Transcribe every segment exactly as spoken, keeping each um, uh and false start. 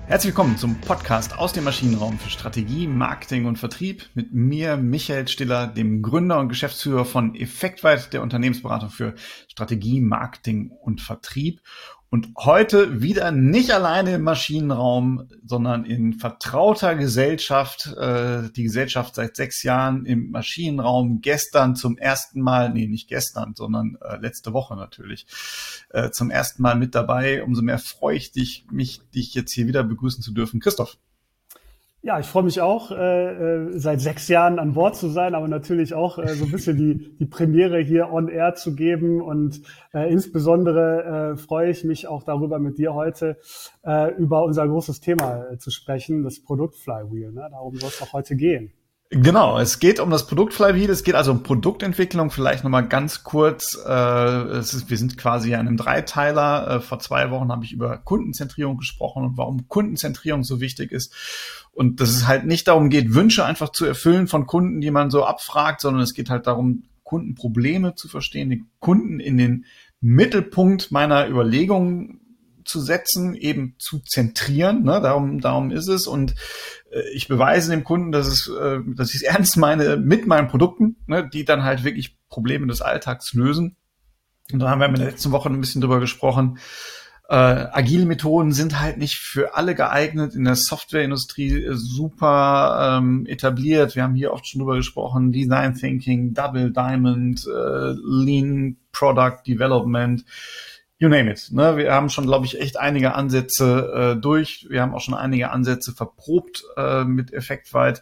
Herzlich willkommen zum Podcast aus dem Maschinenraum für Strategie, Marketing und Vertrieb mit mir, Michael Stiller, dem Gründer und Geschäftsführer von Effektweit, der Unternehmensberatung für Strategie, Marketing und Vertrieb. Und heute wieder nicht alleine im Maschinenraum, sondern in vertrauter Gesellschaft. Äh, die Gesellschaft seit sechs Jahren im Maschinenraum. Gestern zum ersten Mal, nee, nicht gestern, sondern äh, letzte Woche natürlich, äh, zum ersten Mal mit dabei. Umso mehr freue ich dich, mich, dich jetzt hier wieder begrüßen zu dürfen. Christoph. Ja, ich freue mich auch, äh, seit sechs Jahren an Bord zu sein, aber natürlich auch äh, so ein bisschen die, die Premiere hier on air zu geben. Und äh, insbesondere äh, freue ich mich auch darüber, mit dir heute äh, über unser großes Thema äh, zu sprechen, das Produkt Flywheel. Ne? Darum soll es auch heute gehen. Genau, es geht um das Produkt Flywheel, es geht also um Produktentwicklung. Vielleicht nochmal ganz kurz, äh, es ist, wir sind quasi in einem Dreiteiler. Äh, vor zwei Wochen habe ich über Kundenzentrierung gesprochen und warum Kundenzentrierung so wichtig ist. Und dass es halt nicht darum geht, Wünsche einfach zu erfüllen von Kunden, die man so abfragt, sondern es geht halt darum, Kundenprobleme zu verstehen, den Kunden in den Mittelpunkt meiner Überlegungen zu setzen, eben zu zentrieren, ne, darum, darum ist es. Und äh, ich beweise dem Kunden, dass es, äh, dass ich es ernst meine mit meinen Produkten, ne, die dann halt wirklich Probleme des Alltags lösen. Und da haben wir in der letzten Woche ein bisschen drüber gesprochen. Äh, agile Methoden sind halt nicht für alle geeignet, in der Softwareindustrie äh, super ähm, etabliert. Wir haben hier oft schon drüber gesprochen, Design Thinking, Double Diamond, äh, Lean Product Development. You name it. Ne? Wir haben schon, glaube ich, echt einige Ansätze äh, durch. Wir haben auch schon einige Ansätze verprobt äh, mit Effektweit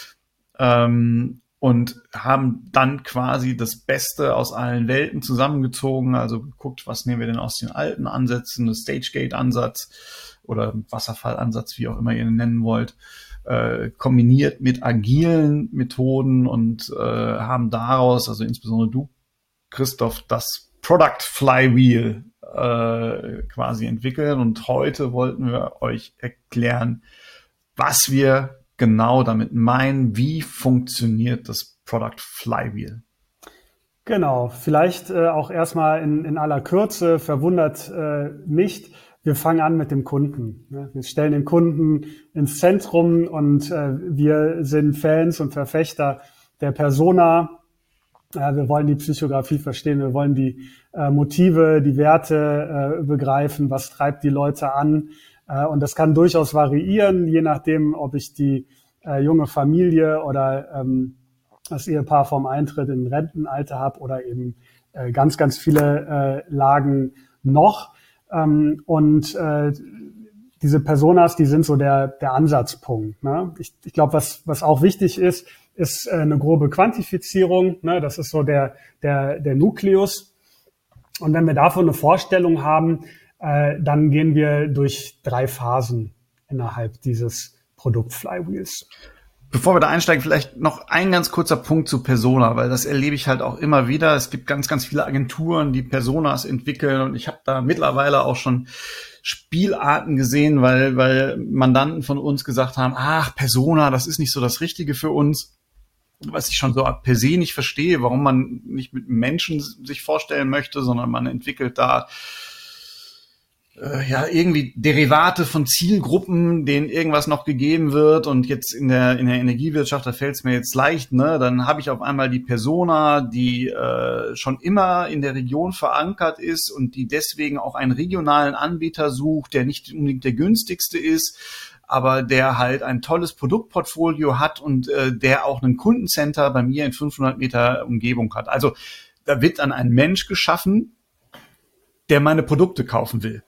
ähm, und haben dann quasi das Beste aus allen Welten zusammengezogen. Also geguckt, was nehmen wir denn aus den alten Ansätzen, das Stage-Gate-Ansatz oder Wasserfall-Ansatz, wie auch immer ihr ihn nennen wollt, äh, kombiniert mit agilen Methoden und äh, haben daraus, also insbesondere du, Christoph, das Product Flywheel äh, quasi entwickeln. Und heute wollten wir euch erklären, was wir genau damit meinen. Wie funktioniert das Product Flywheel? Genau, vielleicht äh, auch erstmal in, in aller Kürze, verwundert äh, nicht. Wir fangen an mit dem Kunden. Ne? Wir stellen den Kunden ins Zentrum und äh, wir sind Fans und Verfechter der Persona. Ja, wir wollen die Psychografie verstehen, wir wollen die äh, Motive, die Werte äh, begreifen, was treibt die Leute an. Äh, und das kann durchaus variieren, je nachdem, ob ich die äh, junge Familie oder ähm, das Ehepaar vom Eintritt in Rentenalter habe oder eben äh, ganz, ganz viele äh, Lagen noch. Ähm, und äh, diese Personas, die sind so der, der Ansatzpunkt. Ne? Ich, ich glaube, was, was auch wichtig ist, ist eine grobe Quantifizierung, ne, das ist so der, der, der Nukleus. Und wenn wir davon eine Vorstellung haben, äh, dann gehen wir durch drei Phasen innerhalb dieses Produkt-Flywheels. Bevor wir da einsteigen, vielleicht noch ein ganz kurzer Punkt zu Persona, weil das erlebe ich halt auch immer wieder. Es gibt ganz, ganz viele Agenturen, die Personas entwickeln und ich habe da mittlerweile auch schon Spielarten gesehen, weil, weil Mandanten von uns gesagt haben, ach, Persona, das ist nicht so das Richtige für uns. Was ich schon so per se nicht verstehe, warum man nicht mit Menschen sich vorstellen möchte, sondern man entwickelt da äh, ja irgendwie Derivate von Zielgruppen, denen irgendwas noch gegeben wird. Und jetzt in der in der Energiewirtschaft, da fällt es mir jetzt leicht, ne? Dann habe ich auf einmal die Persona, die äh, schon immer in der Region verankert ist und die deswegen auch einen regionalen Anbieter sucht, der nicht unbedingt der günstigste ist, aber der halt ein tolles Produktportfolio hat und äh, der auch einen Kundencenter bei mir in fünfhundert Meter Umgebung hat. Also da wird dann ein Mensch geschaffen, der meine Produkte kaufen will.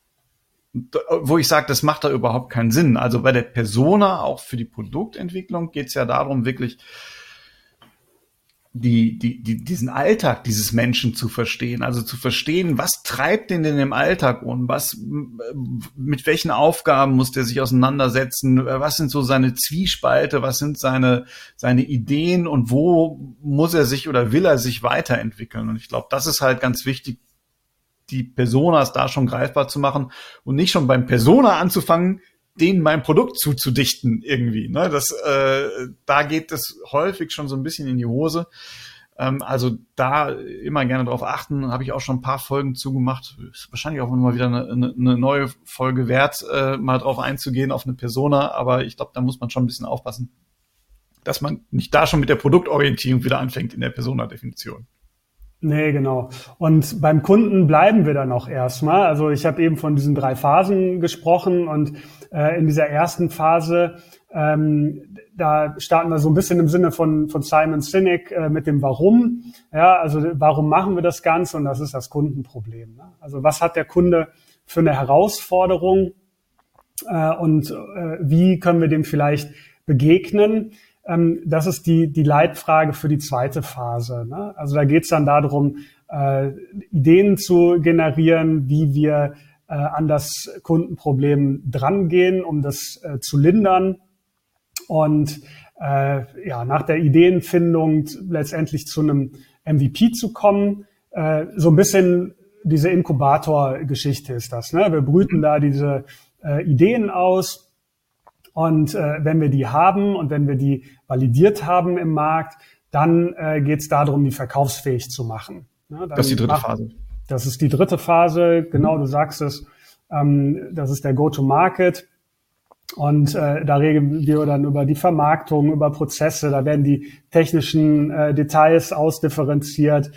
Wo ich sage, das macht da überhaupt keinen Sinn. Also bei der Persona, auch für die Produktentwicklung, geht es ja darum, wirklich die, die, die, diesen Alltag dieses Menschen zu verstehen, also zu verstehen, was treibt den denn im Alltag um, was, mit welchen Aufgaben muss der sich auseinandersetzen, was sind so seine Zwiespalte, was sind seine, seine Ideen und wo muss er sich oder will er sich weiterentwickeln. Und ich glaube, das ist halt ganz wichtig, die Personas da schon greifbar zu machen und nicht schon beim Persona anzufangen, denen mein Produkt zuzudichten irgendwie. Ne? Das, äh, da geht es häufig schon so ein bisschen in die Hose. Ähm, also da immer gerne drauf achten, habe ich auch schon ein paar Folgen zugemacht. Ist wahrscheinlich auch mal wieder eine, eine, eine neue Folge wert, äh, mal drauf einzugehen auf eine Persona, aber ich glaube, da muss man schon ein bisschen aufpassen, dass man nicht da schon mit der Produktorientierung wieder anfängt in der Persona-Definition. Nee, genau. Und beim Kunden bleiben wir dann auch erstmal. Also ich habe eben von diesen drei Phasen gesprochen und äh, in dieser ersten Phase, ähm, da starten wir so ein bisschen im Sinne von, von Simon Sinek äh, mit dem Warum. Ja, also warum machen wir das Ganze? Und das ist das Kundenproblem. Ne? Also was hat der Kunde für eine Herausforderung äh, und äh, wie können wir dem vielleicht begegnen? Das ist die, die Leitfrage für die zweite Phase. Ne? Also da geht es dann darum, äh, Ideen zu generieren, wie wir äh, an das Kundenproblem drangehen, um das äh, zu lindern. Und äh, ja, nach der Ideenfindung letztendlich zu einem M V P zu kommen. Äh, so ein bisschen diese Inkubator-Geschichte ist das. Ne? Wir brüten da diese äh, Ideen aus. Und äh, wenn wir die haben und wenn wir die validiert haben im Markt, dann äh, geht es darum, die verkaufsfähig zu machen. Ja, das ist die dritte macht, Phase. Das ist die dritte Phase, genau, du sagst es. Ähm, das ist der Go-to-Market. Und äh, da reden wir dann über die Vermarktung, über Prozesse. Da werden die technischen äh, Details ausdifferenziert.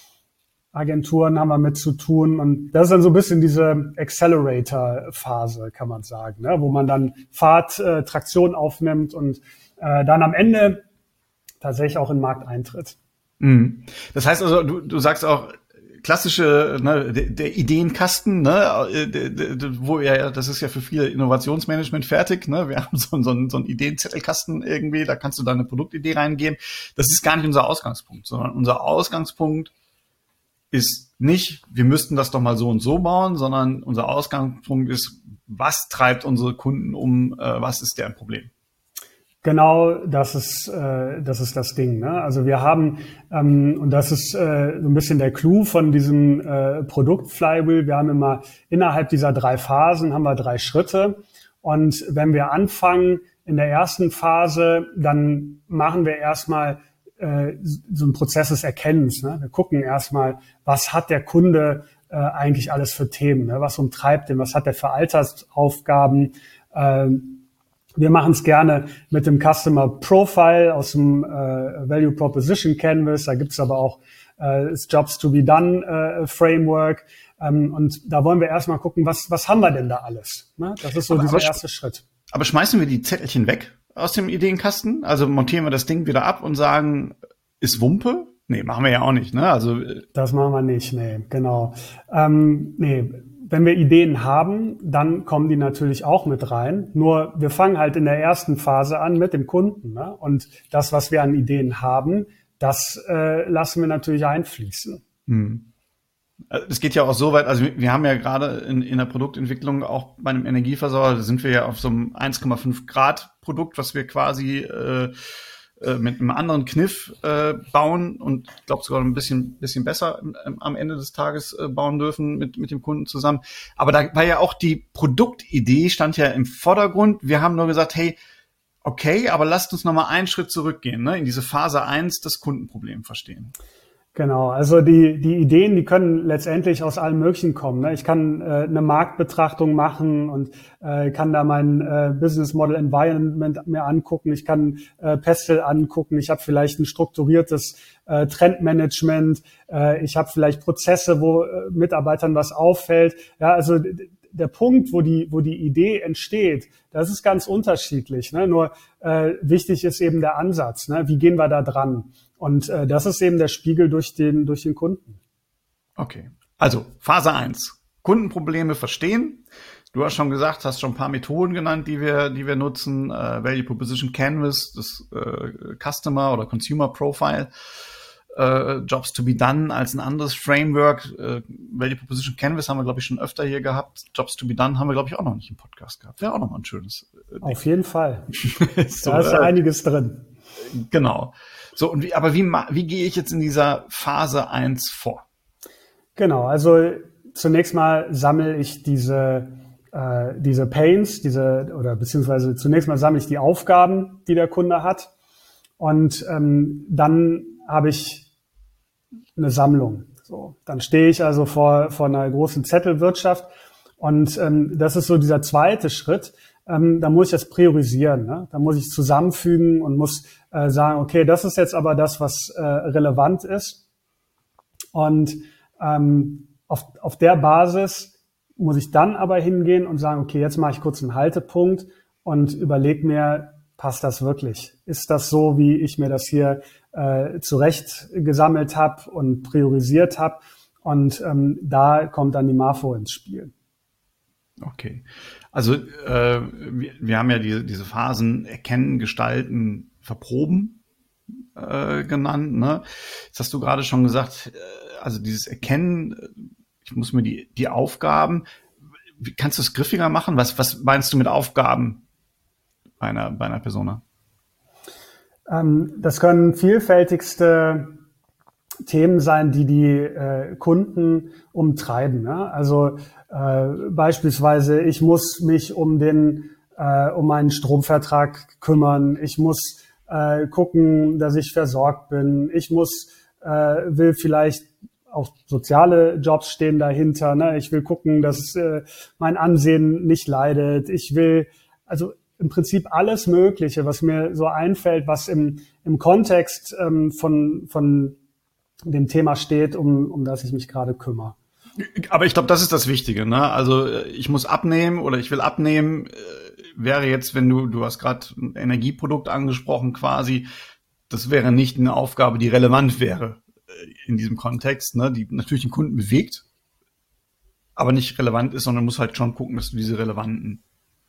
Agenturen haben wir mit zu tun und das ist dann so ein bisschen diese Accelerator-Phase, kann man sagen, ne? Wo man dann Fahrt, äh, Traktion aufnimmt und äh, dann am Ende tatsächlich auch in den Markt eintritt. Mhm. Das heißt also, du, du sagst auch klassische, ne, der, der Ideenkasten, ne, der, der, wo ja, das ist ja für viele Innovationsmanagement fertig, ne, wir haben so, so, einen, so einen Ideenzettelkasten irgendwie, da kannst du deine Produktidee reingeben. Das ist gar nicht unser Ausgangspunkt, sondern unser Ausgangspunkt ist nicht, wir müssten das doch mal so und so bauen, sondern unser Ausgangspunkt ist, was treibt unsere Kunden um, äh, was ist deren Problem? Genau, das ist äh, das ist das Ding. Ne? Also wir haben ähm, und das ist äh, so ein bisschen der Clou von diesem äh, Produkt Flywheel. Wir haben immer innerhalb dieser drei Phasen haben wir drei Schritte und wenn wir anfangen in der ersten Phase, dann machen wir erstmal so ein Prozess des Erkennens. Ne? Wir gucken erstmal, was hat der Kunde äh, eigentlich alles für Themen, ne? Was umtreibt den, was hat er für Alltagsaufgaben. Ähm, wir machen es gerne mit dem Customer Profile aus dem äh, Value Proposition Canvas. Da gibt's aber auch äh, das Jobs to be Done äh, Framework. Ähm, und da wollen wir erstmal gucken, was, was haben wir denn da alles? Ne? Das ist so aber, dieser aber erste Schritt. Aber schmeißen wir die Zettelchen weg aus dem Ideenkasten? Also montieren wir das Ding wieder ab und sagen, ist Wumpe? Nee, machen wir ja auch nicht, ne? Also das machen wir nicht, nee, genau. Ähm, nee, wenn wir Ideen haben, dann kommen die natürlich auch mit rein. Nur wir fangen halt in der ersten Phase an mit dem Kunden, ne? Und das, was wir an Ideen haben, das äh, lassen wir natürlich einfließen. Hm. Es geht ja auch so weit, also wir haben ja gerade in, in der Produktentwicklung auch bei einem Energieversorger, da sind wir ja auf so einem eins Komma fünf Grad Produkt, was wir quasi äh, äh, mit einem anderen Kniff äh, bauen und ich glaube sogar ein bisschen bisschen besser äh, am Ende des Tages äh, bauen dürfen mit mit dem Kunden zusammen. Aber da war ja auch die Produktidee, stand ja im Vordergrund. Wir haben nur gesagt, hey, okay, aber lasst uns nochmal einen Schritt zurückgehen, ne, in diese Phase eins, das Kundenproblem verstehen. Genau, also die die Ideen, die können letztendlich aus allem Möglichen kommen. Ne? Ich kann äh, eine Marktbetrachtung machen und äh, kann da mein äh, Business Model Environment mir angucken. Ich kann äh, Pestel angucken. Ich habe vielleicht ein strukturiertes äh, Trendmanagement. Äh, ich habe vielleicht Prozesse, wo äh, Mitarbeitern was auffällt. Ja, also der Punkt, wo die wo die Idee entsteht, das ist ganz unterschiedlich. Ne? Nur äh, wichtig ist eben der Ansatz. Ne? Wie gehen wir da dran? Und äh, das ist eben der Spiegel durch den durch den Kunden. Okay, also Phase eins, Kundenprobleme verstehen. Du hast schon gesagt, hast schon ein paar Methoden genannt, die wir die wir nutzen. Äh, Value Proposition Canvas, das äh, Customer oder Consumer Profile. Uh, Jobs to be Done als ein anderes Framework. Uh, Value Proposition Canvas haben wir, glaube ich, schon öfter hier gehabt. Jobs to be Done haben wir, glaube ich, auch noch nicht im Podcast gehabt. Wäre auch noch mal ein schönes äh, Auf jeden Fall. so, da ist ja äh, einiges drin. Genau. So, und wie, aber wie, wie gehe ich jetzt in dieser Phase eins vor? Genau, also zunächst mal sammle ich diese, äh, diese Pains, diese, oder beziehungsweise zunächst mal sammle ich die Aufgaben, die der Kunde hat. Und ähm, dann habe ich eine Sammlung. So, dann stehe ich also vor, vor einer großen Zettelwirtschaft und ähm, das ist so dieser zweite Schritt. Ähm, da muss ich das priorisieren. Ne? Da muss ich zusammenfügen und muss äh, sagen, okay, das ist jetzt aber das, was äh, relevant ist. Und ähm, auf, auf der Basis muss ich dann aber hingehen und sagen, okay, jetzt mache ich kurz einen Haltepunkt und überlege mir, passt das wirklich? Ist das so, wie ich mir das hier äh, zurecht gesammelt habe und priorisiert habe? Und ähm, da kommt dann die Marfo ins Spiel. Okay. Also äh, wir, wir haben ja diese, diese Phasen erkennen, gestalten, verproben äh, genannt. Ne? Jetzt hast du gerade schon gesagt, äh, also dieses Erkennen, ich muss mir die, die Aufgaben, wie, kannst du es griffiger machen? Was, was meinst du mit Aufgaben bei einer, bei einer Persona? Ähm, das können vielfältigste Themen sein, die die äh, Kunden umtreiben. Ne? Also äh, beispielsweise, ich muss mich um den äh, um meinen Stromvertrag kümmern. Ich muss äh, gucken, dass ich versorgt bin. Ich muss äh, will vielleicht auch soziale Jobs stehen dahinter. Ne? Ich will gucken, dass äh, mein Ansehen nicht leidet. Ich will also im Prinzip alles Mögliche, was mir so einfällt, was im im Kontext ähm, von von dem Thema steht, um, um das ich mich gerade kümmere. Aber ich glaube, das ist das Wichtige, ne? Also ich muss abnehmen oder ich will abnehmen, äh, wäre jetzt, wenn du, du hast gerade ein Energieprodukt angesprochen quasi, das wäre nicht eine Aufgabe, die relevant wäre äh, in diesem Kontext, ne? Die natürlich den Kunden bewegt, aber nicht relevant ist, sondern muss halt schon gucken, dass du diese relevanten.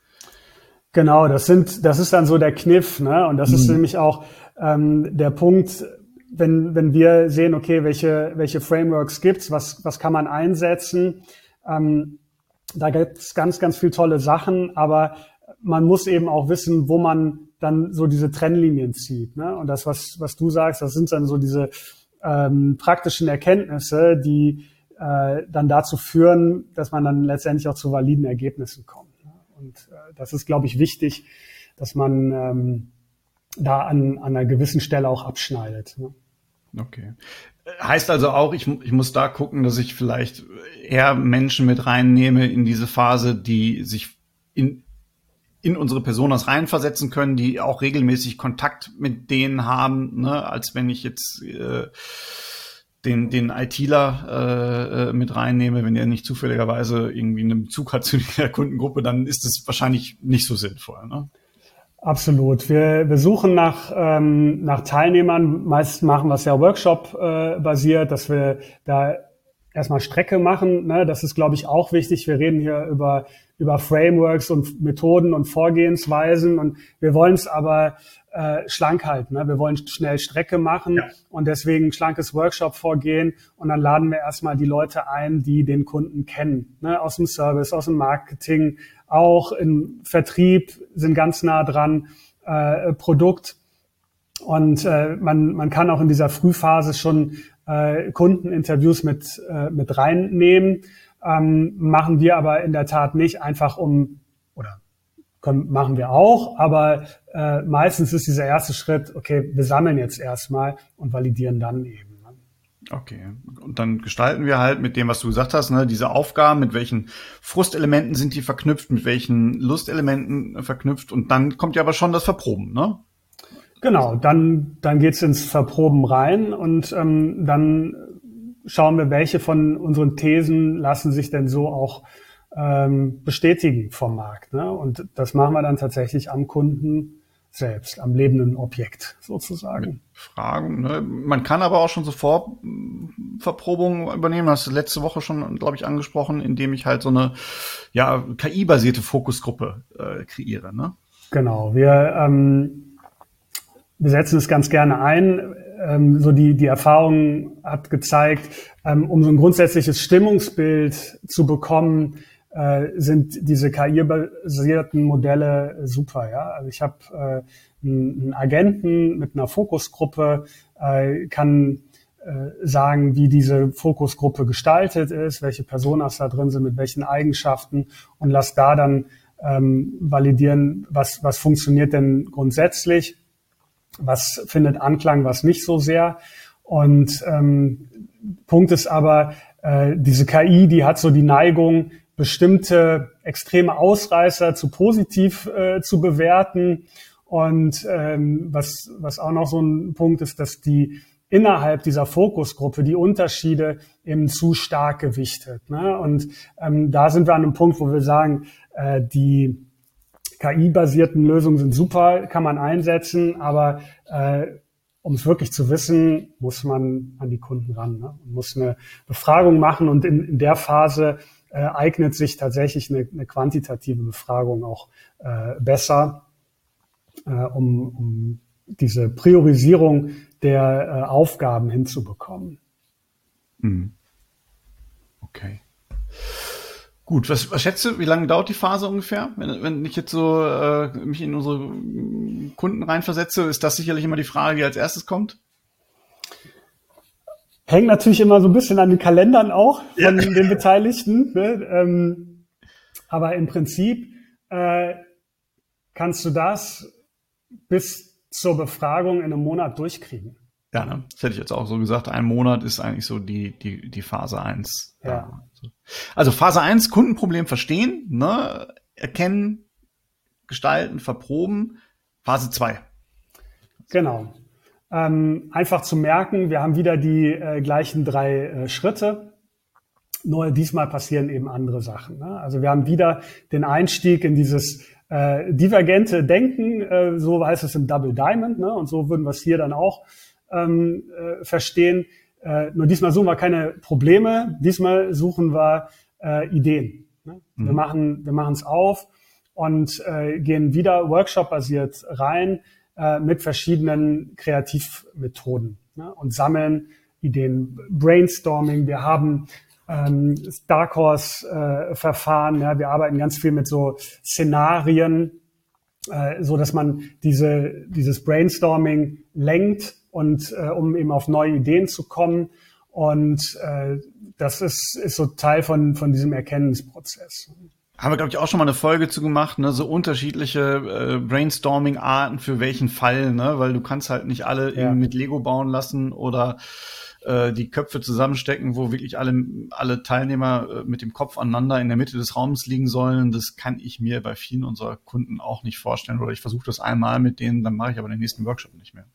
Genau, das sind, das ist dann so der Kniff, ne? Und das mhm. ist nämlich auch ähm, der Punkt, wenn, wenn wir sehen, okay, welche, welche Frameworks gibt's, was, was kann man einsetzen, ähm, da gibt's ganz, ganz viel tolle Sachen, aber man muss eben auch wissen, wo man dann so diese Trennlinien zieht, ne? Und das, was, was du sagst, das sind dann so diese ähm, praktischen Erkenntnisse, die äh, dann dazu führen, dass man dann letztendlich auch zu validen Ergebnissen kommt. Ne? Und äh, das ist, glaube ich, wichtig, dass man ähm, da an, an einer gewissen Stelle auch abschneidet. Ne? Okay. Heißt also auch, ich, ich muss da gucken, dass ich vielleicht eher Menschen mit reinnehme in diese Phase, die sich in, in unsere Personas reinversetzen können, die auch regelmäßig Kontakt mit denen haben, ne, als wenn ich jetzt äh, den, den ITler äh, mit reinnehme, wenn der nicht zufälligerweise irgendwie einen Bezug hat zu der Kundengruppe, dann ist das wahrscheinlich nicht so sinnvoll, ne? Absolut. Wir, wir suchen nach, ähm, nach Teilnehmern. Meist machen wir es ja Workshop-basiert, äh, dass wir da erstmal Strecke machen. Ne? Das ist, glaube ich, auch wichtig. Wir reden hier über, über Frameworks und Methoden und Vorgehensweisen und wir wollen es aber äh, schlank halten. Ne? Wir wollen schnell Strecke machen ja. Und deswegen schlankes Workshop-Vorgehen und dann laden wir erstmal die Leute ein, die den Kunden kennen, ne? Aus dem Service, aus dem Marketing, auch im Vertrieb, sind ganz nah dran, äh, Produkt. Und äh, man, man kann auch in dieser Frühphase schon äh, Kundeninterviews mit, äh, mit reinnehmen. Ähm, machen wir aber in der Tat nicht einfach um, oder können, machen wir auch, aber äh, meistens ist dieser erste Schritt, okay, wir sammeln jetzt erstmal und validieren dann eben. Okay, und dann gestalten wir halt mit dem, was du gesagt hast, ne, diese Aufgaben, mit welchen Frustelementen sind die verknüpft, mit welchen Lustelementen verknüpft und dann kommt ja aber schon das Verproben, ne? Genau, dann dann geht's ins Verproben rein und ähm, dann schauen wir, welche von unseren Thesen lassen sich denn so auch ähm, bestätigen vom Markt, ne? Und das machen wir dann tatsächlich am Kunden selbst, am lebenden Objekt sozusagen. Mit Fragen, ne? Man kann aber auch schon sofort Verprobungen übernehmen. Das hast du letzte Woche schon, glaube ich, angesprochen, indem ich halt so eine ja K I-basierte Fokusgruppe äh, kreiere, ne? Genau, wir ähm, wir setzen es ganz gerne ein. Ähm, so die die Erfahrung hat gezeigt, ähm, um so ein grundsätzliches Stimmungsbild zu bekommen, äh, sind diese K I-basierten Modelle super. Ja, also ich habe äh, einen Agenten mit einer Fokusgruppe, äh, kann äh, sagen, wie diese Fokusgruppe gestaltet ist, welche Personas da drin sind, mit welchen Eigenschaften und lass da dann ähm, validieren, was was funktioniert denn grundsätzlich. Was findet Anklang, was nicht so sehr. Und ähm, Punkt ist aber, äh, diese K I, die hat so die Neigung, bestimmte extreme Ausreißer zu positiv äh, zu bewerten. Und ähm, was, was auch noch so ein Punkt ist, dass die innerhalb dieser Fokusgruppe die Unterschiede eben zu stark gewichtet. Ne? Und ähm, da sind wir an einem Punkt, wo wir sagen, äh, die K I-basierten Lösungen sind super, kann man einsetzen, aber äh, um es wirklich zu wissen, muss man an die Kunden ran, ne? Man muss eine Befragung machen und in, in der Phase äh, eignet sich tatsächlich eine, eine quantitative Befragung auch äh, besser, äh, um, um diese Priorisierung der äh, Aufgaben hinzubekommen. Mhm. Okay. Gut, was, was schätzt du, wie lange dauert die Phase ungefähr? Wenn, wenn ich jetzt so äh, mich in unsere Kunden reinversetze, ist das sicherlich immer die Frage, die als erstes kommt? Hängt natürlich immer so ein bisschen an den Kalendern auch von Ja. den Beteiligten. Ne? Ähm, aber im Prinzip äh, kannst du das bis zur Befragung in einem Monat durchkriegen. Ja, ne? Das hätte ich jetzt auch so gesagt. Ein Monat ist eigentlich so die, die, die Phase eins. Ja. Also Phase eins, Kundenproblem verstehen, ne? Erkennen, gestalten, verproben. Phase zwei. Genau. Ähm, einfach zu merken, wir haben wieder die äh, gleichen drei äh, Schritte. Nur diesmal passieren eben andere Sachen. Ne? Also wir haben wieder den Einstieg in dieses äh, divergente Denken, äh, so heißt es im Double Diamond, ne? Und so würden wir es hier dann auch ähm, äh, verstehen. Äh, nur diesmal suchen wir keine Probleme, diesmal suchen wir äh, Ideen. Ne? Mhm. Wir machen wir machen es auf und äh, gehen wieder workshop-basiert rein äh, mit verschiedenen Kreativmethoden, ne? Und sammeln Ideen, Brainstorming. Wir haben ähm, Dark Horse äh, Verfahren. Ja? Wir arbeiten ganz viel mit so Szenarien, äh, so dass man diese dieses Brainstorming lenkt und äh, um eben auf neue Ideen zu kommen. Und äh, das ist, ist so Teil von, von diesem Erkennungsprozess. Haben wir, glaube ich, auch schon mal eine Folge zu gemacht, ne? So unterschiedliche äh, Brainstorming-Arten für welchen Fall, ne? Weil du kannst halt nicht alle Ja. irgendwie mit Lego bauen lassen oder äh, die Köpfe zusammenstecken, wo wirklich alle, alle Teilnehmer äh, mit dem Kopf aneinander in der Mitte des Raums liegen sollen. Das kann ich mir bei vielen unserer Kunden auch nicht vorstellen. Oder ich versuche das einmal mit denen, dann mache ich aber den nächsten Workshop nicht mehr.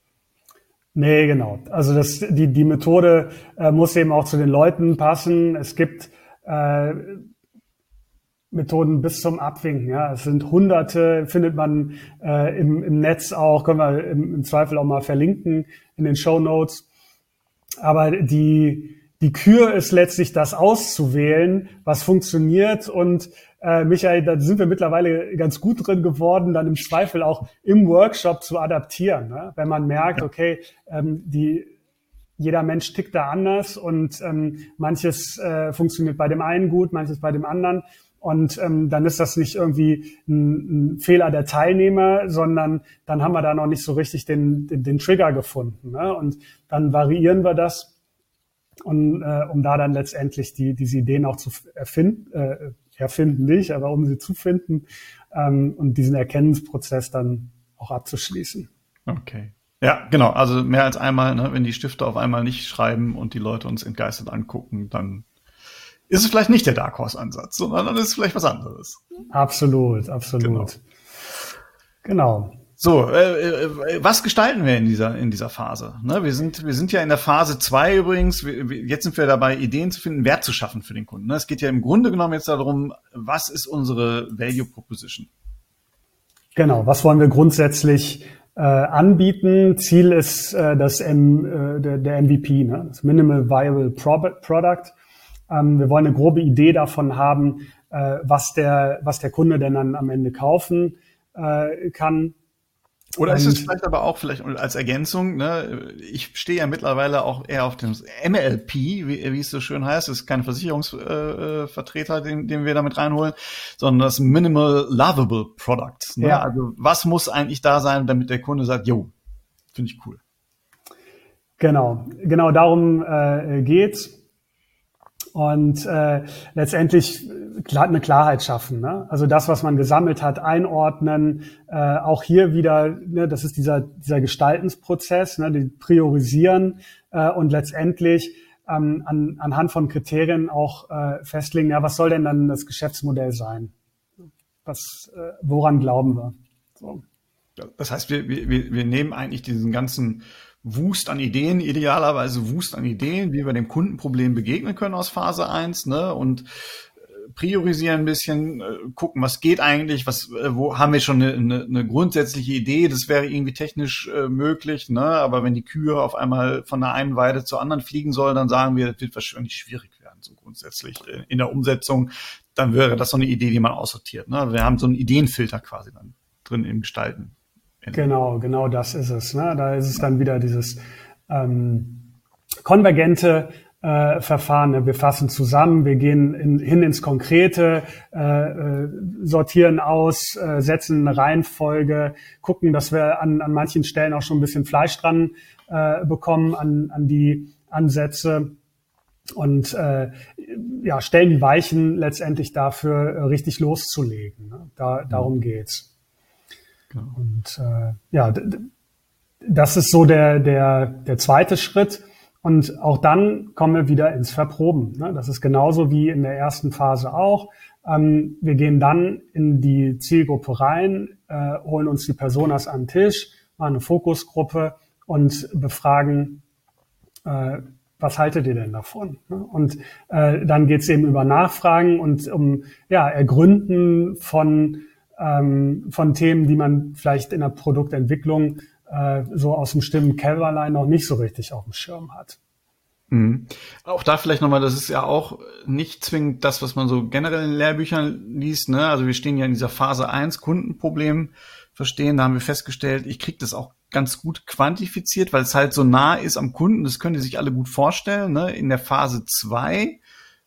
Nee, genau. Also das, die, die Methode äh, muss eben auch zu den Leuten passen. Es gibt äh, Methoden bis zum Abwinken. Ja, es sind Hunderte, findet man äh, im, im Netz auch, können wir im, im Zweifel auch mal verlinken in den Shownotes. Aber die die Kür ist letztlich, das auszuwählen, was funktioniert. Und äh, Michael, da sind wir mittlerweile ganz gut drin geworden, dann im Zweifel auch im Workshop zu adaptieren. Ne? Wenn man merkt, okay, ähm, die jeder Mensch tickt da anders und ähm, manches äh, funktioniert bei dem einen gut, manches bei dem anderen. Und ähm, dann ist das nicht irgendwie ein, ein Fehler der Teilnehmer, sondern dann haben wir da noch nicht so richtig den, den, den Trigger gefunden. Ne? Und dann variieren wir das, und, äh, um da dann letztendlich die, diese Ideen auch zu erfinden, äh, erfinden nicht, aber um sie zu finden ähm, und diesen Erkennungsprozess dann auch abzuschließen. Okay. Ja, genau. Also mehr als einmal, ne, wenn die Stifte auf einmal nicht schreiben und die Leute uns entgeistert angucken, dann ist es vielleicht nicht der Dark Horse Ansatz, sondern dann ist es vielleicht was anderes. Absolut, absolut. Genau. genau. So, äh, äh, was gestalten wir in dieser in dieser Phase? Ne, wir sind wir sind ja in der Phase zwei übrigens. Wir, jetzt sind wir dabei, Ideen zu finden, Wert zu schaffen für den Kunden. Ne? Es geht ja im Grunde genommen jetzt darum, was ist unsere Value Proposition? Genau, was wollen wir grundsätzlich äh, anbieten? Ziel ist äh, das M, äh, der, der M V P, ne? Das Minimal Viable Product. Ähm, wir wollen eine grobe Idee davon haben, äh, was der was der Kunde denn dann am Ende kaufen äh, kann. Oder ist es vielleicht aber auch vielleicht als Ergänzung, ne? Ich stehe ja mittlerweile auch eher auf dem M L P, wie, wie es so schön heißt. Das ist kein Versicherungsvertreter, äh, den, den wir damit reinholen, sondern das Minimal Lovable Product. Ne? Ja. Also was muss eigentlich da sein, damit der Kunde sagt, jo, finde ich cool. Genau, genau darum äh, geht's. und äh, letztendlich klar, eine Klarheit schaffen. Ne? Also das, was man gesammelt hat, einordnen. Äh, auch hier wieder, ne, das ist dieser dieser Gestaltensprozess, ne, die priorisieren äh, und letztendlich ähm, an, anhand von Kriterien auch äh, festlegen, ja, was soll denn dann das Geschäftsmodell sein? Was, äh, woran glauben wir? So. Das heißt, wir, wir, wir nehmen eigentlich diesen ganzen Wust an Ideen, idealerweise Wust an Ideen, wie wir dem Kundenproblem begegnen können aus Phase eins, ne, und priorisieren ein bisschen, gucken, was geht eigentlich, was, wo haben wir schon eine, eine, eine grundsätzliche Idee, das wäre irgendwie technisch äh, möglich, ne, aber wenn die Kühe auf einmal von der einen Weide zur anderen fliegen sollen, dann sagen wir, das wird wahrscheinlich schwierig werden, so grundsätzlich in der Umsetzung, dann wäre das so eine Idee, die man aussortiert, ne, wir haben so einen Ideenfilter quasi dann drin im Gestalten. Genau, genau das ist es. Ne? Da ist es dann wieder dieses ähm, konvergente äh, Verfahren. Ne? Wir fassen zusammen, wir gehen in, hin ins Konkrete, äh, äh, sortieren aus, äh, setzen eine Reihenfolge, gucken, dass wir an, an manchen Stellen auch schon ein bisschen Fleisch dran äh, bekommen, an, an die Ansätze. Und äh, ja, stellen die Weichen letztendlich dafür, äh, richtig loszulegen. Ne? Da, darum geht's. Und äh, ja, das ist so der der der zweite Schritt. Und auch dann kommen wir wieder ins Verproben. Ne? Das ist genauso wie in der ersten Phase auch. Ähm, wir gehen dann in die Zielgruppe rein, äh, holen uns die Personas an den Tisch, machen eine Fokusgruppe und befragen, äh, was haltet ihr denn davon? Ne? Und äh, dann geht's eben über Nachfragen und um ja Ergründen von Ähm, von Themen, die man vielleicht in der Produktentwicklung äh, so aus dem stillen Kämmerlein noch nicht so richtig auf dem Schirm hat. Mhm. Auch da vielleicht nochmal, das ist ja auch nicht zwingend das, was man so generell in Lehrbüchern liest, ne? Also wir stehen ja in dieser Phase eins, Kundenproblem verstehen, da haben wir festgestellt, ich kriege das auch ganz gut quantifiziert, weil es halt so nah ist am Kunden, das können die sich alle gut vorstellen, ne? In der Phase zwei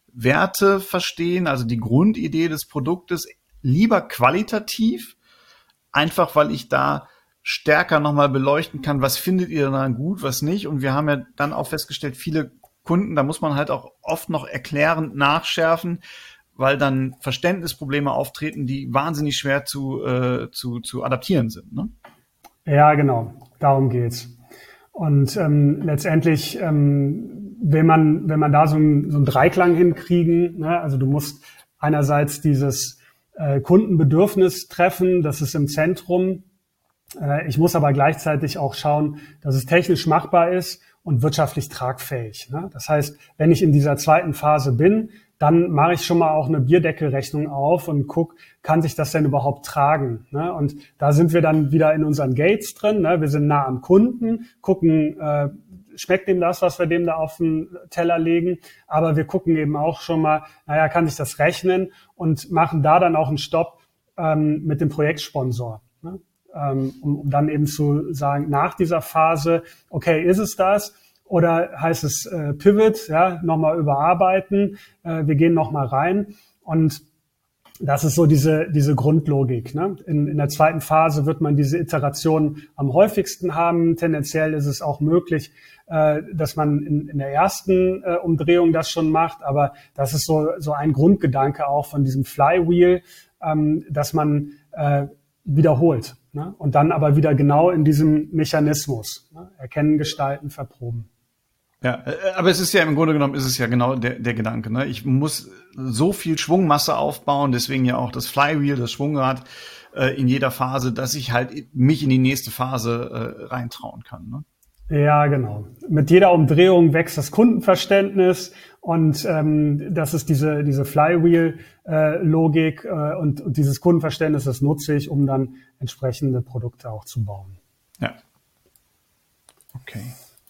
Werte verstehen, also die Grundidee des Produktes, lieber qualitativ, einfach weil ich da stärker nochmal beleuchten kann, was findet ihr daran gut, was nicht. Und wir haben ja dann auch festgestellt, viele Kunden, da muss man halt auch oft noch erklärend nachschärfen, weil dann Verständnisprobleme auftreten, die wahnsinnig schwer zu, äh, zu, zu adaptieren sind. Ne? Ja, genau, darum geht's. Und ähm, letztendlich ähm, will man, wenn man da so einen, so einen Dreiklang hinkriegen, ne? Also du musst einerseits dieses Kundenbedürfnis treffen, das ist im Zentrum. Ich muss aber gleichzeitig auch schauen, dass es technisch machbar ist und wirtschaftlich tragfähig. Das heißt, wenn ich in dieser zweiten Phase bin, dann mache ich schon mal auch eine Bierdeckelrechnung auf und gucke, kann sich das denn überhaupt tragen? Und da sind wir dann wieder in unseren Gates drin. Wir sind nah am Kunden, gucken, schmeckt dem das, was wir dem da auf den Teller legen. Aber wir gucken eben auch schon mal, naja, kann sich das rechnen und machen da dann auch einen Stopp ähm, mit dem Projektsponsor. Ne? Ähm, um, um dann eben zu sagen, nach dieser Phase, okay, ist es das? Oder heißt es äh, Pivot, ja, nochmal überarbeiten, äh, wir gehen nochmal rein. Und das ist so diese diese Grundlogik. Ne? In, in der zweiten Phase wird man diese Iteration am häufigsten haben. Tendenziell ist es auch möglich, äh, dass man in, in der ersten äh, Umdrehung das schon macht. Aber das ist so so ein Grundgedanke auch von diesem Flywheel, ähm, dass man äh, wiederholt. Ne? Und dann aber wieder genau in diesem Mechanismus. Ne? Erkennen, gestalten, verproben. Ja, aber es ist ja im Grunde genommen ist es ja genau der, der Gedanke. Ne? Ich muss so viel Schwungmasse aufbauen, deswegen ja auch das Flywheel, das Schwungrad äh, in jeder Phase, dass ich halt mich in die nächste Phase äh, reintrauen kann. Ne? Ja, genau. Mit jeder Umdrehung wächst das Kundenverständnis und ähm, das ist diese diese Flywheel-Logik äh, und, und dieses Kundenverständnis, das nutze ich, um dann entsprechende Produkte auch zu bauen. Ja. Okay.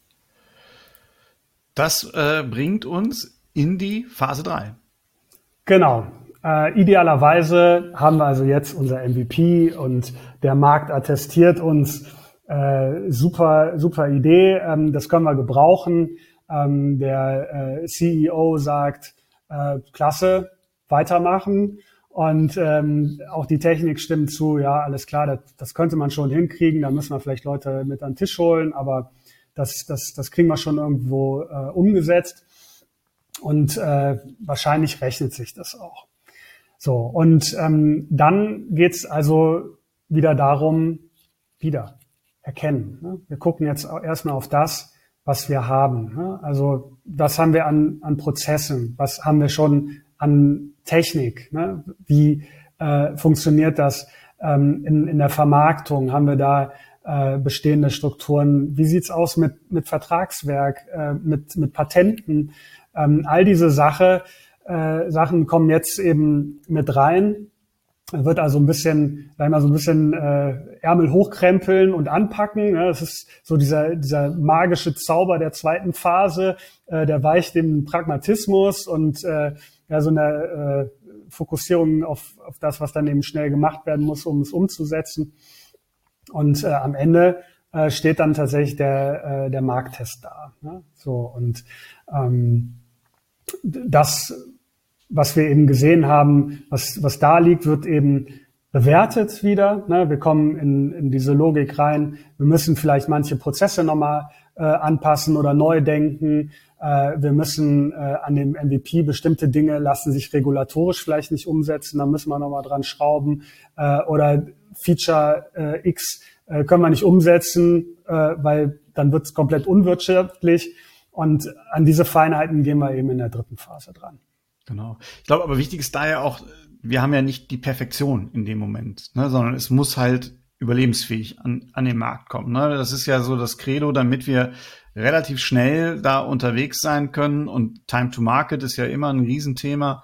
Das äh, bringt uns in die Phase drei. Genau. Äh, idealerweise haben wir also jetzt unser M V P und der Markt attestiert uns, äh, super, super Idee, ähm, das können wir gebrauchen. Ähm, der äh, C E O sagt, äh, klasse, weitermachen. Und ähm, auch die Technik stimmt zu, ja, alles klar, das, das könnte man schon hinkriegen, da müssen wir vielleicht Leute mit an den Tisch holen, aber Das, das, das kriegen wir schon irgendwo äh, umgesetzt. Und äh, wahrscheinlich rechnet sich das auch. So, und ähm, dann geht's also wieder darum, wieder erkennen. Ne? Wir gucken jetzt erstmal auf das, was wir haben. Ne? Also was haben wir an, an Prozessen? Was haben wir schon an Technik? Ne? Wie äh, funktioniert das ähm, in, in der Vermarktung? Haben wir da äh, bestehende Strukturen? Wie sieht's aus mit, mit Vertragswerk, äh, mit, mit Patenten? Ähm, all diese Sache, äh, Sachen kommen jetzt eben mit rein. Es wird also ein bisschen, sag ich mal, so ein bisschen äh, Ärmel hochkrempeln und anpacken. Ne? Das ist so dieser, dieser magische Zauber der zweiten Phase, äh, der weicht dem Pragmatismus und äh, ja, so eine äh, Fokussierung auf, auf das, was dann eben schnell gemacht werden muss, um es umzusetzen. Und äh, am Ende äh, steht dann tatsächlich der, äh, der Markttest da. Ne? So, und ähm, das, was wir eben gesehen haben, was, was da liegt, wird eben bewertet wieder. Ne? Wir kommen in, in diese Logik rein. Wir müssen vielleicht manche Prozesse nochmal äh, anpassen oder neu denken. Äh, wir müssen äh, an dem M V P bestimmte Dinge lassen sich regulatorisch vielleicht nicht umsetzen. Da müssen wir nochmal dran schrauben. Äh, oder Feature äh, X äh, können wir nicht umsetzen, äh, weil dann wird es komplett unwirtschaftlich. Und an diese Feinheiten gehen wir eben in der dritten Phase dran. Genau. Ich glaube, aber wichtig ist da ja auch, wir haben ja nicht die Perfektion in dem Moment, ne, sondern es muss halt überlebensfähig an, an den Markt kommen. Ne? Das ist ja so das Credo, damit wir relativ schnell da unterwegs sein können. Und Time to Market ist ja immer ein Riesenthema.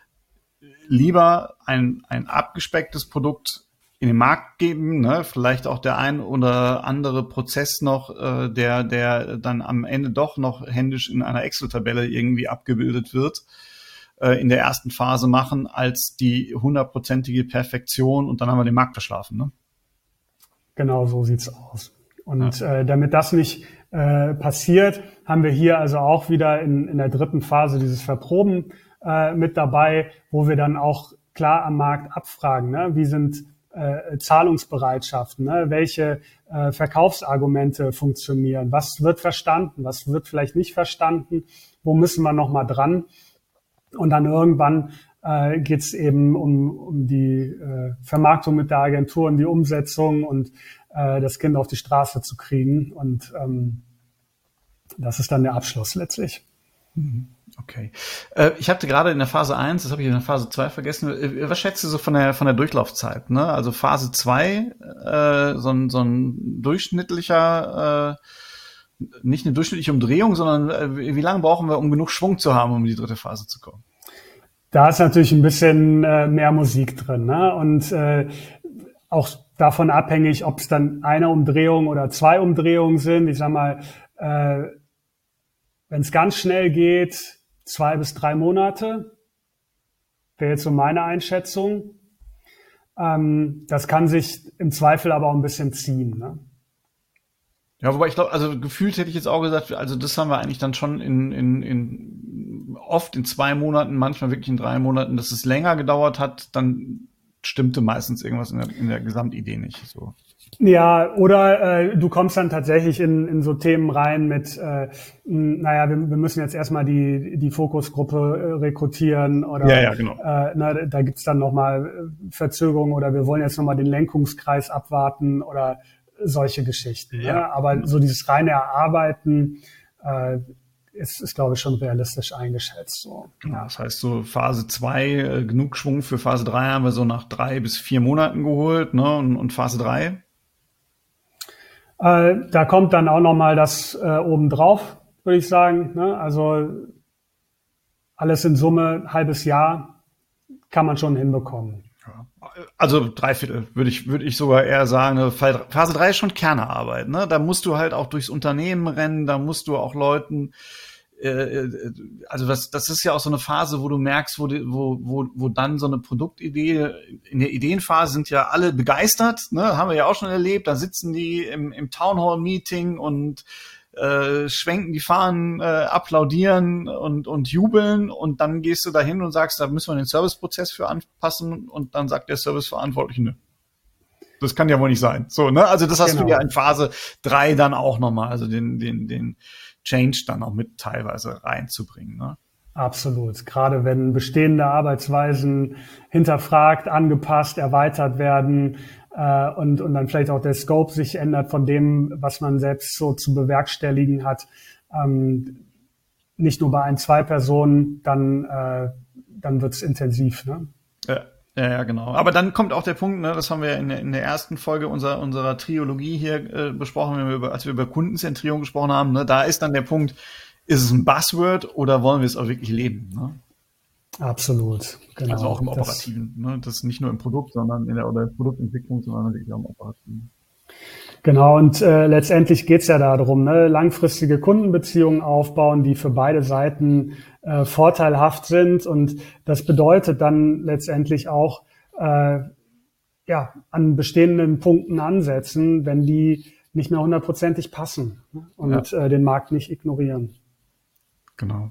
Lieber ein, ein abgespecktes Produkt in den Markt geben, ne? Vielleicht auch der ein oder andere Prozess noch, äh, der, der dann am Ende doch noch händisch in einer Excel-Tabelle irgendwie abgebildet wird, äh, in der ersten Phase machen, als die hundertprozentige Perfektion und dann haben wir den Markt verschlafen, ne? Genau, so sieht's aus. Und ja. äh, damit das nicht äh, passiert, haben wir hier also auch wieder in, in der dritten Phase dieses Verproben äh, mit dabei, wo wir dann auch klar am Markt abfragen, ne? Wie sind äh, Zahlungsbereitschaften, ne? Welche äh, Verkaufsargumente funktionieren, was wird verstanden, was wird vielleicht nicht verstanden, wo müssen wir nochmal dran? Und dann irgendwann äh, geht es eben um, um die äh, Vermarktung mit der Agentur und die Umsetzung und äh, das Kind auf die Straße zu kriegen. Und ähm, das ist dann der Abschluss letztlich. Okay. Äh, ich hatte gerade in der Phase eins, das habe ich in der Phase zwei vergessen, was schätzt du so von der von der Durchlaufzeit? Ne? Also Phase zwei, äh, so, ein, so ein durchschnittlicher, äh, nicht eine durchschnittliche Umdrehung, sondern äh, wie lange brauchen wir, um genug Schwung zu haben, um in die dritte Phase zu kommen? Da ist natürlich ein bisschen äh, mehr Musik drin, ne? Und äh, auch davon abhängig, ob es dann eine Umdrehung oder zwei Umdrehungen sind. Ich sag mal, äh, wenn es ganz schnell geht, zwei bis drei Monate, wäre jetzt so meine Einschätzung. Ähm, das kann sich im Zweifel aber auch ein bisschen ziehen, ne? Ja, wobei ich glaube, also gefühlt hätte ich jetzt auch gesagt, also das haben wir eigentlich dann schon in, in, in oft in zwei Monaten, manchmal wirklich in drei Monaten, dass es länger gedauert hat, dann stimmte meistens irgendwas in der, in der Gesamtidee nicht. So. Ja, oder äh, du kommst dann tatsächlich in, in so Themen rein mit, äh, naja, wir, wir müssen jetzt erstmal die, die Fokusgruppe äh, rekrutieren oder ja, ja, genau. äh, na, da gibt's dann nochmal Verzögerungen oder wir wollen jetzt nochmal den Lenkungskreis abwarten oder solche Geschichten. Ja, ne? Aber genau. So dieses reine Erarbeiten äh, ist, ist glaube ich, schon realistisch eingeschätzt. So. Ja, das heißt, so Phase zwei, äh, genug Schwung für Phase drei haben wir so nach drei bis vier Monaten geholt, ne? Und, und Phase drei? Äh, da kommt dann auch nochmal das äh, obendrauf, würde ich sagen. Ne? Also alles in Summe, halbes Jahr, kann man schon hinbekommen. Ja. Also drei Viertel würde ich, würde ich sogar eher sagen. Phase drei ist schon Kernearbeit, ne? Da musst du halt auch durchs Unternehmen rennen, da musst du auch Leuten, äh, also das, das ist ja auch so eine Phase, wo du merkst, wo, die, wo, wo, wo dann so eine Produktidee, in der Ideenphase sind ja alle begeistert, ne? Haben wir ja auch schon erlebt, da sitzen die im, im Townhall-Meeting und Äh, schwenken die Fahnen, äh, applaudieren und, und jubeln und dann gehst du da hin und sagst, da müssen wir den Serviceprozess für anpassen und dann sagt der Serviceverantwortliche, nö. Das kann ja wohl nicht sein. So, ne? Also das hast genau. du ja in Phase drei dann auch nochmal, also den, den, den Change dann auch mit teilweise reinzubringen, ne? Absolut. Gerade wenn bestehende Arbeitsweisen hinterfragt, angepasst, erweitert werden äh, und, und dann vielleicht auch der Scope sich ändert von dem, was man selbst so zu bewerkstelligen hat. Ähm, nicht nur bei ein, zwei Personen, dann, äh, dann wird's intensiv. Ne? Ja. Ja, ja, genau. Aber dann kommt auch der Punkt, ne, das haben wir in der, in der ersten Folge unserer, unserer Triologie hier äh, besprochen, wenn wir über, als wir über Kundenzentrierung gesprochen haben, ne, da ist dann der Punkt, ist es ein Buzzword oder wollen wir es auch wirklich leben? Ne? Absolut, genau. Also auch im Operativen, das, ne? Das nicht nur im Produkt, sondern in der oder Produktentwicklung, sondern wirklich auch im Operativen. Genau, und äh, letztendlich geht's ja darum, ne, langfristige Kundenbeziehungen aufbauen, die für beide Seiten äh, vorteilhaft sind. Und das bedeutet dann letztendlich auch, äh, ja, an bestehenden Punkten ansetzen, wenn die nicht mehr hundertprozentig passen, ne, und ja. äh, den Markt nicht ignorieren. Genau.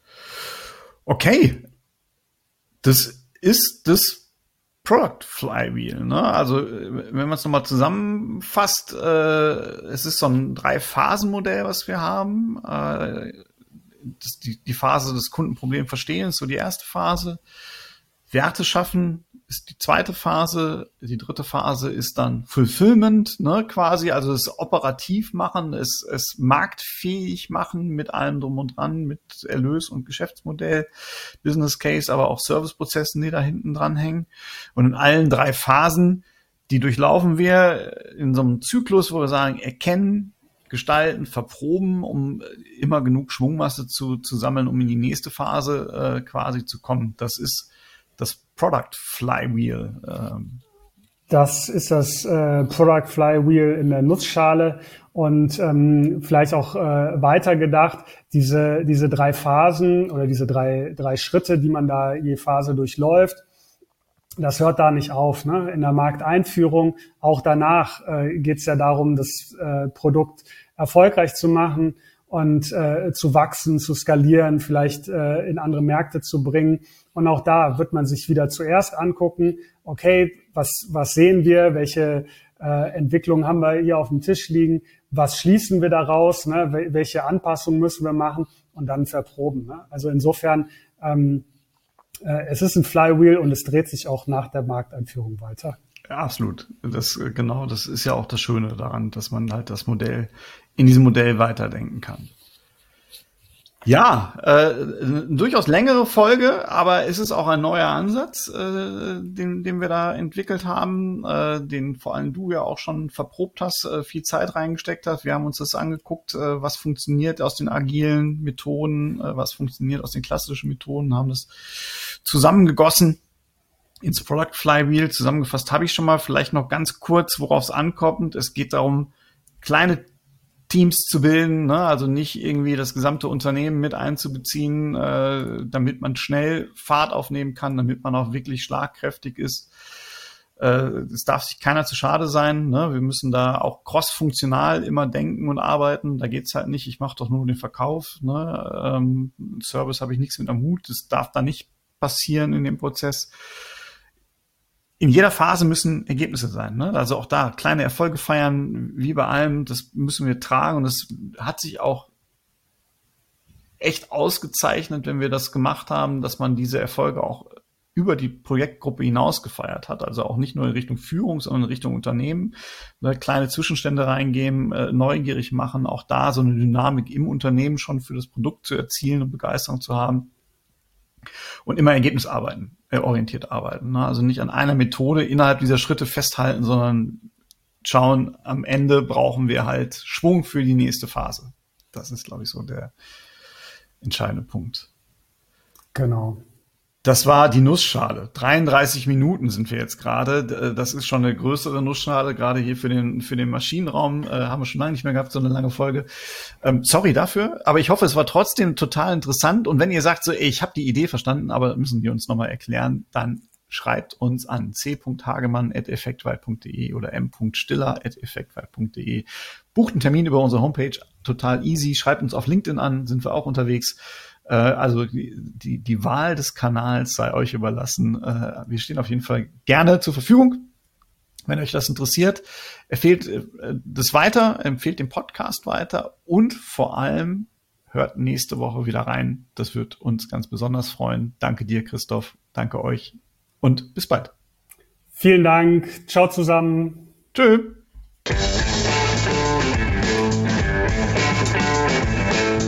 Okay. Das ist das Product Flywheel, ne? Also wenn man es nochmal zusammenfasst, äh, es ist so ein Drei-Phasen-Modell, was wir haben. Äh, das, die, die Phase des Kundenproblemverstehens, so die erste Phase. Werte schaffen ist die zweite Phase. Die dritte Phase ist dann Fulfillment, ne, quasi, also das operativ machen, es, es marktfähig machen mit allem drum und dran, mit Erlös- und Geschäftsmodell, Business Case, aber auch Serviceprozessen, die da hinten dran hängen. Und in allen drei Phasen, die durchlaufen wir in so einem Zyklus, wo wir sagen, erkennen, gestalten, verproben, um immer genug Schwungmasse zu, zu sammeln, um in die nächste Phase äh, quasi zu kommen. Das ist das Product Flywheel. Ähm. Das ist das äh, Product Flywheel in der Nussschale und ähm, vielleicht auch äh, weiter gedacht, diese, diese drei Phasen oder diese drei, drei Schritte, die man da je Phase durchläuft, das hört da nicht auf. Ne? In der Markteinführung, auch danach äh, geht es ja darum, das äh, Produkt erfolgreich zu machen und äh, zu wachsen, zu skalieren, vielleicht äh, in andere Märkte zu bringen. Und auch da wird man sich wieder zuerst angucken, okay, was, was sehen wir, welche äh, Entwicklungen haben wir hier auf dem Tisch liegen, was schließen wir daraus, ne? Welche Anpassungen müssen wir machen und dann verproben. Ne? Also insofern, ähm, äh, es ist ein Flywheel und es dreht sich auch nach der Markteinführung weiter. Ja, absolut. Das, genau, das ist ja auch das Schöne daran, dass man halt das Modell in diesem Modell weiterdenken kann. Ja, äh, eine durchaus längere Folge, aber es ist auch ein neuer Ansatz, äh, den, den wir da entwickelt haben, äh, den vor allem du ja auch schon verprobt hast, äh, viel Zeit reingesteckt hast. Wir haben uns das angeguckt, äh, was funktioniert aus den agilen Methoden, äh, was funktioniert aus den klassischen Methoden, haben das zusammengegossen ins Product Flywheel. Zusammengefasst habe ich schon mal, vielleicht noch ganz kurz, worauf es ankommt. Es geht darum, kleine Teams zu bilden, ne? Also nicht irgendwie das gesamte Unternehmen mit einzubeziehen, äh, damit man schnell Fahrt aufnehmen kann, damit man auch wirklich schlagkräftig ist. Äh, es darf sich keiner zu schade sein, ne? Wir müssen da auch cross-funktional immer denken und arbeiten. Da geht's halt nicht, ich mache doch nur den Verkauf, ne? Ähm, Service habe ich nichts mit am Hut, das darf da nicht passieren in dem Prozess. In jeder Phase müssen Ergebnisse sein, ne? Also auch da kleine Erfolge feiern, wie bei allem, das müssen wir tragen und es hat sich auch echt ausgezeichnet, wenn wir das gemacht haben, dass man diese Erfolge auch über die Projektgruppe hinaus gefeiert hat, also auch nicht nur in Richtung Führung, sondern in Richtung Unternehmen, ne? Kleine Zwischenstände reingeben, äh, neugierig machen, auch da so eine Dynamik im Unternehmen schon für das Produkt zu erzielen und Begeisterung zu haben. Und immer ergebnisarbeiten, äh, orientiert arbeiten. Ne? Also nicht an einer Methode innerhalb dieser Schritte festhalten, sondern schauen, am Ende brauchen wir halt Schwung für die nächste Phase. Das ist, glaube ich, so der entscheidende Punkt. Genau. Das war die Nussschale. dreiunddreißig Minuten sind wir jetzt gerade. Das ist schon eine größere Nussschale, gerade hier für den für den Maschinenraum. Äh, haben wir schon lange nicht mehr gehabt, so eine lange Folge. Ähm, sorry dafür, aber ich hoffe, es war trotzdem total interessant. Und wenn ihr sagt, so, ey, ich habe die Idee verstanden, aber müssen wir uns nochmal erklären, dann schreibt uns an c punkt hagemann at effektweit punkt de oder m punkt stiller at effektweit punkt de. Bucht einen Termin über unsere Homepage, total easy. Schreibt uns auf LinkedIn an, sind wir auch unterwegs. Also die, die, die Wahl des Kanals sei euch überlassen. Wir stehen auf jeden Fall gerne zur Verfügung, wenn euch das interessiert. Empfehlt das weiter, empfehlt den Podcast weiter und vor allem hört nächste Woche wieder rein. Das wird uns ganz besonders freuen. Danke dir, Christoph. Danke euch und bis bald. Vielen Dank. Ciao zusammen. Tschö.